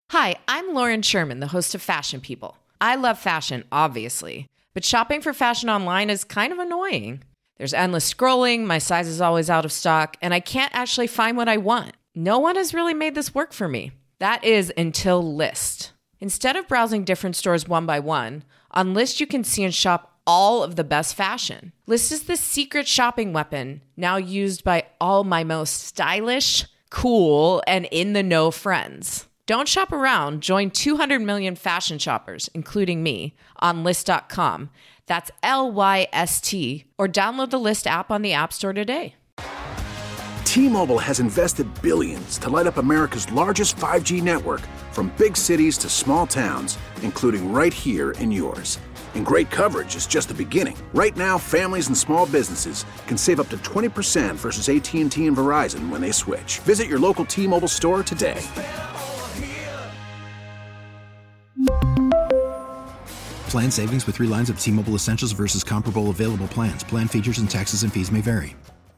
Hi, I'm Lauren Sherman, the host of Fashion People. I love fashion, obviously, but shopping for fashion online is kind of annoying. There's endless scrolling, my size is always out of stock, and I can't actually find what I want. No one has really made this work for me. That is until Lyst. Instead of browsing different stores one by one, on Lyst you can see and shop all of the best fashion. Lyst is the secret shopping weapon, now used by all my most stylish, cool, and in-the-know friends. Don't shop around. Join 200 million fashion shoppers, including me, on Lyst.com. That's Lyst, or download the Lyst app on the App Store today. T-Mobile has invested billions to light up America's largest 5G network, from big cities to small towns, including right here in yours. And great coverage is just the beginning. Right now, families and small businesses can save up to 20% versus AT&T and Verizon when they switch. Visit your local T-Mobile store today. Plan savings with 3 lines of T-Mobile Essentials versus comparable available plans. Plan features and taxes and fees may vary.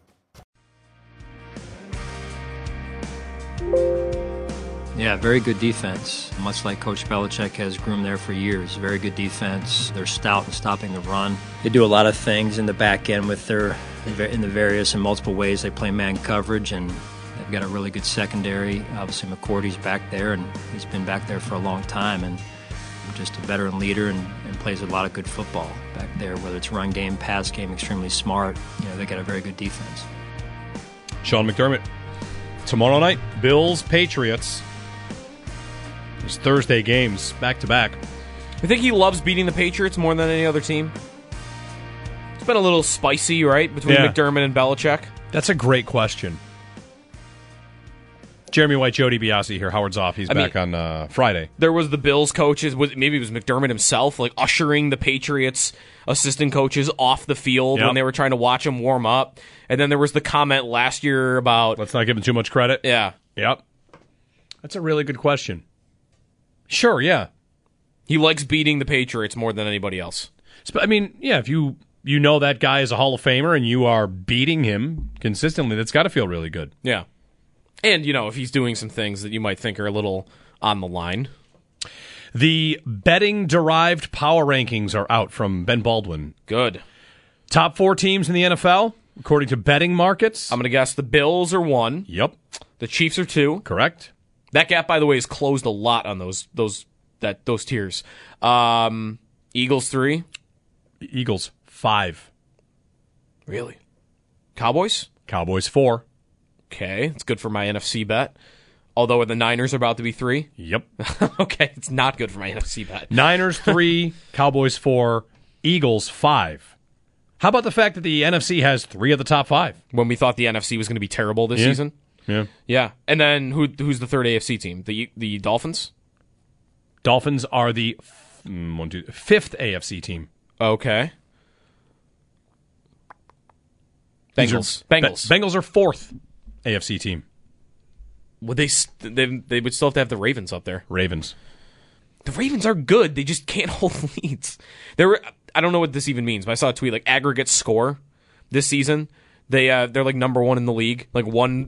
Yeah, very good defense. Much like Coach Belichick has groomed there for years. Very good defense. They're stout in stopping the run. They do a lot of things in the back end with their in the various and multiple ways they play man coverage, and they've got a really good secondary. Obviously, McCourty's back there, and he's been back there for a long time, and just a veteran leader and plays a lot of good football back there, whether it's run game, pass game, extremely smart. They got a very good defense. Sean McDermott. Tomorrow night, Bills, Patriots. There's Thursday games, back-to-back. I think he loves beating the Patriots more than any other team. It's been a little spicy, right, between McDermott and Belichick? That's a great question. Jeremy White, Jody Biasi here. Howard's off. He's back on Friday. There was the Bills coaches, maybe it was McDermott himself, like ushering the Patriots assistant coaches off the field when they were trying to watch them warm up. And then there was the comment last year about... Let's not give him too much credit. Yeah. Yep. That's a really good question. Sure, yeah. He likes beating the Patriots more than anybody else. I mean, yeah, if you know that guy is a Hall of Famer and you are beating him consistently, that's got to feel really good. Yeah. And, if he's doing some things that you might think are a little on the line. The betting-derived power rankings are out from Ben Baldwin. Good. Top 4 teams in the NFL, according to betting markets. I'm going to guess the Bills are 1. Yep. The Chiefs are 2. Correct. That gap, by the way, is closed a lot on those tiers. Eagles 3. Eagles 5. Really? Cowboys? Cowboys 4. Okay, it's good for my NFC bet. Although the Niners are about to be 3. Yep. Okay, it's not good for my NFC bet. Niners 3, Cowboys 4, Eagles 5. How about the fact that the NFC has 3 of the top 5? When we thought the NFC was going to be terrible this season? Yeah. Yeah. And then who's the third AFC team? The Dolphins? Dolphins are the 5th AFC team. Okay. Bengals. Bengals are 4th AFC team. Would they would still have to have the Ravens up there. Ravens. The Ravens are good. They just can't hold leads. I don't know what this even means, but I saw a tweet like aggregate score this season. They're like number 1 in the league, like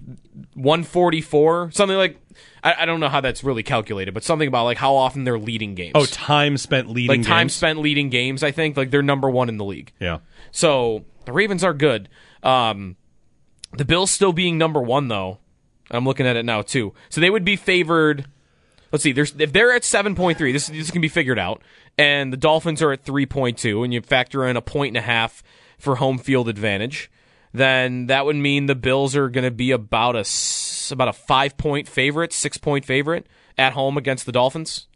144, something like. I don't know how that's really calculated, but something about like how often they're leading games. Oh, time spent leading games. Like time spent leading games. I think like they're number 1 in the league. Yeah. So the Ravens are good. The Bills still being number 1 though. I'm looking at it now too. So they would be favored. Let's see. If they're at 7.3, this can be figured out. And the Dolphins are at 3.2, and you factor in a 1.5 for home field advantage. Then that would mean the Bills are going to be about a 5-point favorite, 6-point favorite at home against the Dolphins.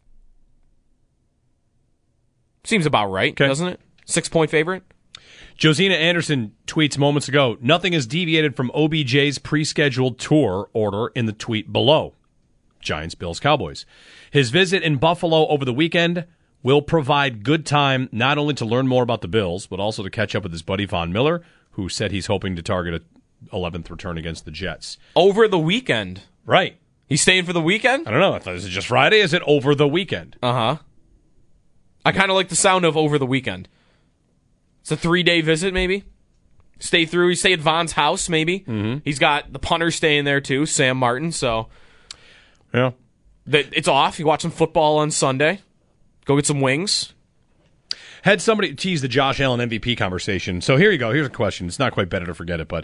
Seems about right, doesn't it? 6-point favorite. Josina Anderson tweets moments ago, nothing has deviated from OBJ's pre-scheduled tour order in the tweet below. Giants, Bills, Cowboys. His visit in Buffalo over the weekend will provide good time not only to learn more about the Bills, but also to catch up with his buddy Von Miller, who said he's hoping to target an 11th return against the Jets. Over the weekend? Right. He's staying for the weekend? I don't know. I thought, is it just Friday? Is it over the weekend? Uh-huh. I kind of like the sound of over the weekend. It's a 3-day visit, maybe. Stay at Von's house, maybe. Mm-hmm. He's got the punter staying there, too, Sam Martin, so... Yeah. It's off. You watch some football on Sunday. Go get some wings. Had somebody tease the Josh Allen MVP conversation. So here you go. Here's a question. It's not quite better to forget it, but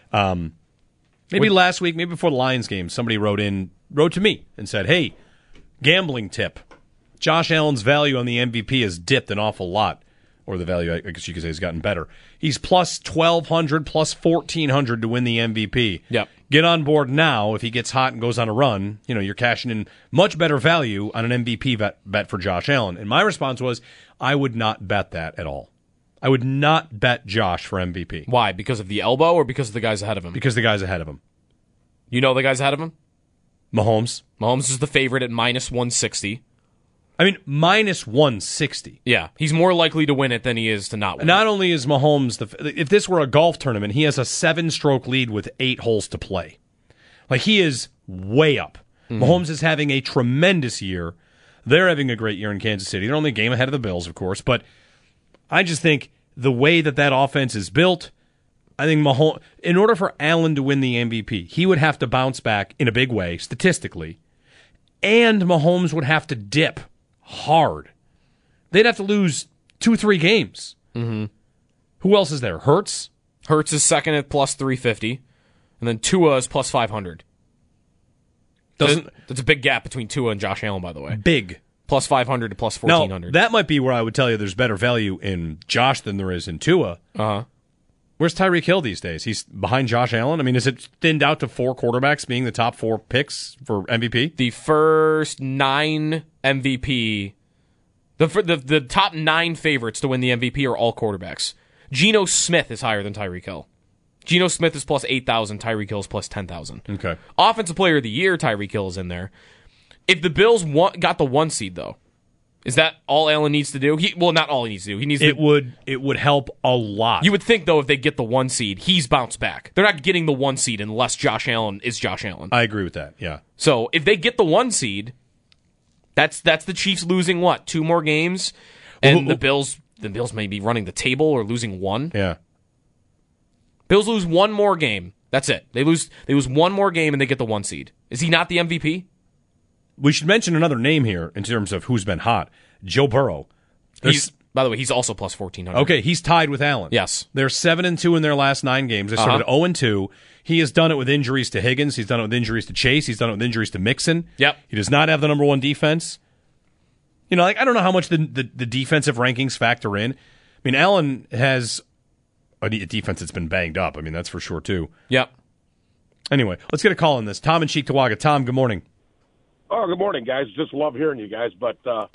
last week, maybe before the Lions game, somebody wrote to me and said, hey, gambling tip. Josh Allen's value on the MVP has dipped an awful lot. Or the value, I guess you could say, has gotten better. He's plus 1,200, plus 1,400 to win the MVP. Yep. Get on board now. If he gets hot and goes on a run, you're cashing in much better value on an MVP bet for Josh Allen. And my response was, I would not bet that at all. I would not bet Josh for MVP. Why? Because of the elbow or because of the guys ahead of him? Because the guys ahead of him. You know the guys ahead of him? Mahomes. Mahomes is the favorite at minus 160. I mean, minus 160. Yeah, he's more likely to win it than he is to not win Not only is Mahomes, if this were a golf tournament, he has a 7-stroke lead with 8 holes to play. Like, he is way up. Mahomes is having a tremendous year. They're having a great year in Kansas City. They're only a game ahead of the Bills, of course. But I just think the way that offense is built, I think Mahomes, in order for Allen to win the MVP, he would have to bounce back in a big way, statistically. And Mahomes would have to dip hard. They'd have to lose 2-3 games. Mm-hmm. Who else is there? Hurts? Hurts is second at plus 350, and then Tua is plus 500. That's a big gap between Tua and Josh Allen, by the way. Big. Plus 500 to plus 1,400. Now, that might be where I would tell you there's better value in Josh than there is in Tua. Uh-huh. Where's Tyreek Hill these days? He's behind Josh Allen? I mean, is it thinned out to 4 quarterbacks being the top 4 picks for MVP? The first 9 MVP, the top 9 favorites to win the MVP are all quarterbacks. Geno Smith is higher than Tyreek Hill. Geno Smith is plus 8,000, Tyreek Hill is plus 10,000. Okay. Offensive Player of the Year, Tyreek Hill is in there. If the Bills got the 1 seed, though, is that all Allen needs to do? Not all he needs to do. He needs. It would help a lot. You would think, though, if they get the 1 seed, he's bounced back. They're not getting the 1 seed unless Josh Allen is Josh Allen. I agree with that. Yeah. So if they get the 1 seed, that's the Chiefs losing 2 more games, and the Bills may be running the table or losing 1. Yeah. Bills lose 1 more game. That's it. They lose 1 more game and they get the 1 seed. Is he not the MVP? We should mention another name here in terms of who's been hot. Joe Burrow. By the way, he's also plus 1,400. Okay, he's tied with Allen. Yes. They're 7-2 in their last 9 games. They started 0-2. He has done it with injuries to Higgins. He's done it with injuries to Chase. He's done it with injuries to Mixon. Yep. He does not have the number 1 defense. I don't know how much the defensive rankings factor in. I mean, Allen has a defense that's been banged up. I mean, that's for sure, too. Yep. Anyway, let's get a call on this. Tom in Cheektowaga. Tom, good morning. Oh, good morning, guys. Just love hearing you guys. But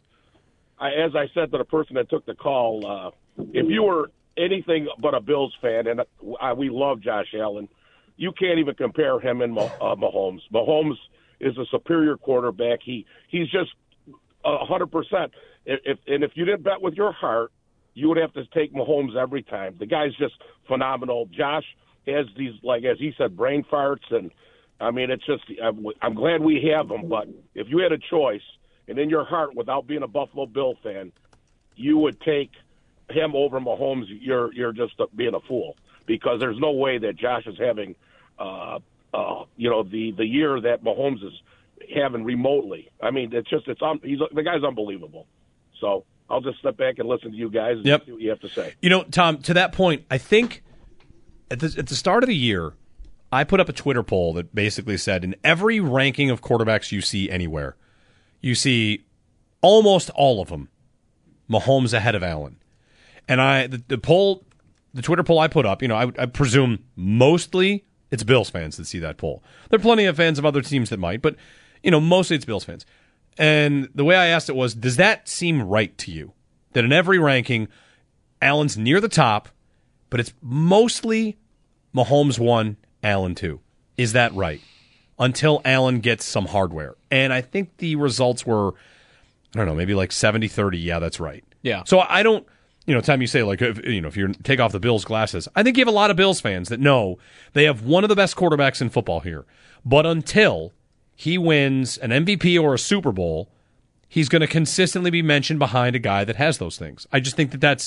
as I said to the person that took the call, if you were anything but a Bills fan, and we love Josh Allen, you can't even compare him and Mahomes. Mahomes is a superior quarterback. He's just 100%. If you didn't bet with your heart, you would have to take Mahomes every time. The guy's just phenomenal. Josh has these, as he said, brain farts, and I mean, it's just, I'm glad we have him, but if you had a choice, and in your heart, without being a Buffalo Bill fan, you would take him over Mahomes, you're just being a fool, because there's no way that Josh is having, the year that Mahomes is having remotely. I mean, the guy's unbelievable. So I'll just step back and listen to you guys and see what you have to say. Tom, to that point, I think at the start of the year, I put up a Twitter poll that basically said in every ranking of quarterbacks you see anywhere, you see almost all of them, Mahomes ahead of Allen. And the Twitter poll I put up, I presume mostly it's Bills fans that see that poll. There are plenty of fans of other teams that might, but mostly it's Bills fans. And the way I asked it was, does that seem right to you? That in every ranking, Allen's near the top, but it's mostly Mahomes 1, Allen 2. Is that right? Until Allen gets some hardware. And I think the results were, I don't know, maybe like 70-30. Yeah, that's right. Yeah. So I don't, Tom, you say if you take off the Bills glasses, I think you have a lot of Bills fans that know they have one of the best quarterbacks in football here. But until he wins an MVP or a Super Bowl, he's going to consistently be mentioned behind a guy that has those things. I just think that's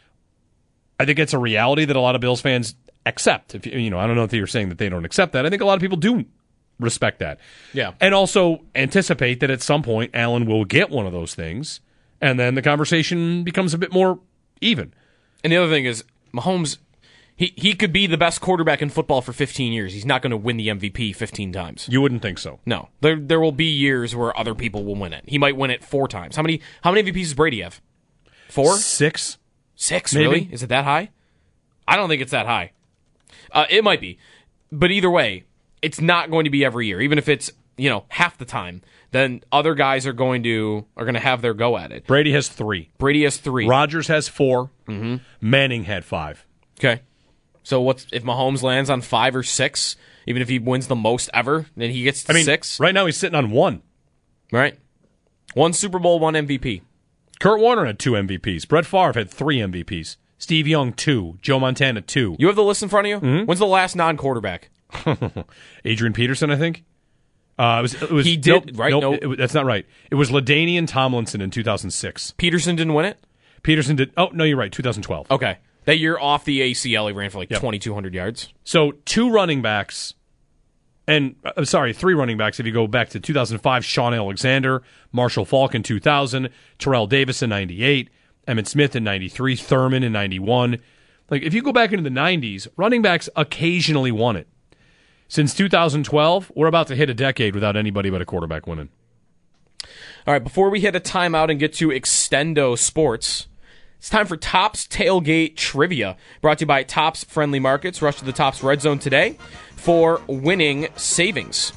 a reality that a lot of Bills fans accept. I don't know if you're saying that they don't accept that. I think a lot of people do respect that. Yeah. And also anticipate that at some point Allen will get one of those things, and then the conversation becomes a bit more even. And the other thing is, Mahomes, he could be the best quarterback in football for 15 years. He's not going to win the MVP 15 times. You wouldn't think so. No. There will be years where other people will win it. He might win it 4 times. How many MVPs does Brady have? 4? 6? 6, maybe? really? Is it that high? I don't think it's that high. It might be. But either way, it's not going to be every year. Even if it's, half the time, then other guys are going to have their go at it. Brady has 3. Rodgers has 4. Mm-hmm. Manning had 5. Okay. So if Mahomes lands on 5 or 6, even if he wins the most ever, then he gets to 6? Right now he's sitting on 1. Right. 1 Super Bowl, 1 MVP. Kurt Warner had 2 MVPs. Brett Favre had 3 MVPs. Steve Young, 2. Joe Montana, 2. You have the list in front of you? Mm-hmm. When's the last non-quarterback? Adrian Peterson, I think. It was he did, right? Nope, that's not right. It was LaDainian Tomlinson in 2006. Peterson didn't win it? Peterson did. Oh, no, you're right. 2012. Okay. That year off the ACL, he ran for 2,200 yards. So 2 running backs, and 3 running backs if you go back to 2005, Sean Alexander, Marshall Faulk in 2000, Terrell Davis in 98, Emmitt Smith in 93, Thurman in 91. Like, if you go back into the 90s, running backs occasionally won it. Since 2012, we're about to hit a decade without anybody but a quarterback winning. All right, before we hit a timeout and get to Extendo Sports, it's time for Topps Tailgate Trivia, brought to you by Topps Friendly Markets. Rush to the Topps Red Zone today for winning savings.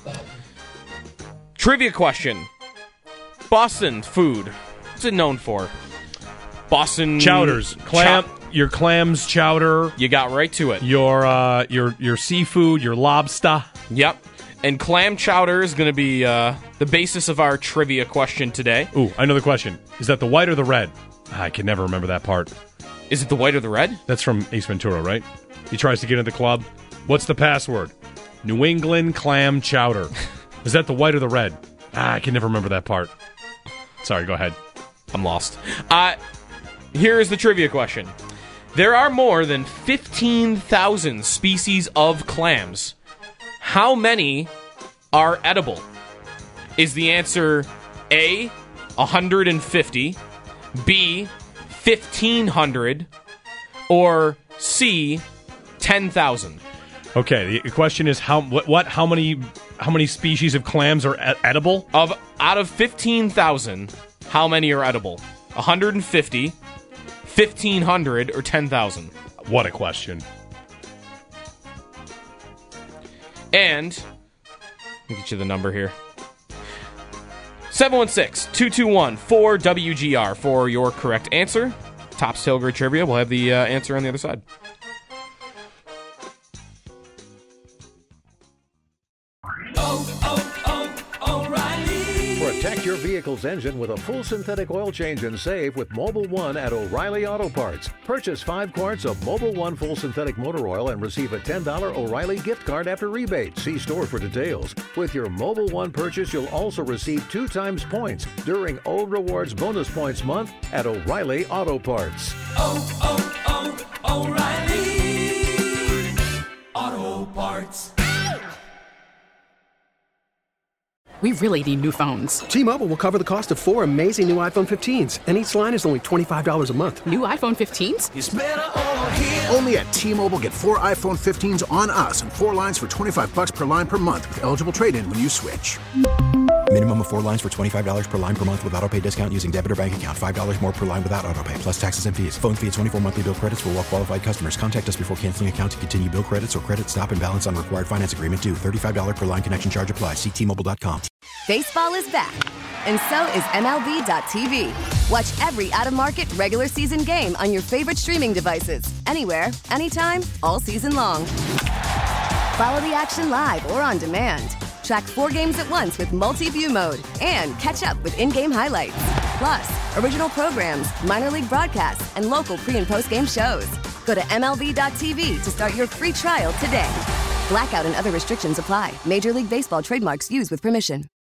Trivia question. Boston food. What's it known for? Boston Chowders. Your clams chowder. You got right to it. Your seafood, your lobster. Yep. And clam chowder is going to be the basis of our trivia question today. Ooh, I know the question. Is that the white or the red? I can never remember that part. Is it the white or the red? That's from Ace Ventura, right? He tries to get into the club. What's the password? New England clam chowder. Is that the white or the red? I can never remember that part. Sorry, go ahead. I'm lost. Here is the trivia question. There are more than 15,000 species of clams. How many are edible? Is the answer A, 150, B, 1,500, or C, 10,000? Okay, the question is how many species of clams are edible? Out of 15,000, how many are edible? 150, 1,500, or 10,000? What a question. And let me get you the number here. 716-221-4WGR for your correct answer. Topps Tailgate Trivia. We'll have the answer on the other side. Protect your vehicle's engine with a full synthetic oil change and save with Mobil 1 at O'Reilly Auto Parts. Purchase 5 quarts of Mobil 1 full synthetic motor oil and receive a $10 O'Reilly gift card after rebate. See store for details. With your Mobil 1 purchase, you'll also receive 2 times points during O Rewards Bonus Points Month at O'Reilly Auto Parts. O'Reilly Auto Parts. We really need new phones. T-Mobile will cover the cost of 4 amazing new iPhone 15s, and each line is only $25 a month. New iPhone 15s? It's better over here. Only at T-Mobile, get 4 iPhone 15s on us and 4 lines for $25 per line per month with eligible trade-in when you switch. Minimum of 4 lines for $25 per line per month with autopay discount using debit or bank account. $5 more per line without autopay, plus taxes and fees. Phone fee at 24 monthly bill credits for well-qualified customers. Contact us before canceling account to continue bill credits or credit stop and balance on required finance agreement due. $35 per line connection charge applies. See T-Mobile.com. Baseball is back, and so is MLB.tv. Watch every out-of-market regular season game on your favorite streaming devices. Anywhere, anytime, all season long. Follow the action live or on demand. Track 4 games at once with multi-view mode and catch up with in-game highlights. Plus, original programs, minor league broadcasts, and local pre- and post-game shows. Go to MLB.tv to start your free trial today. Blackout and other restrictions apply. Major League Baseball trademarks used with permission.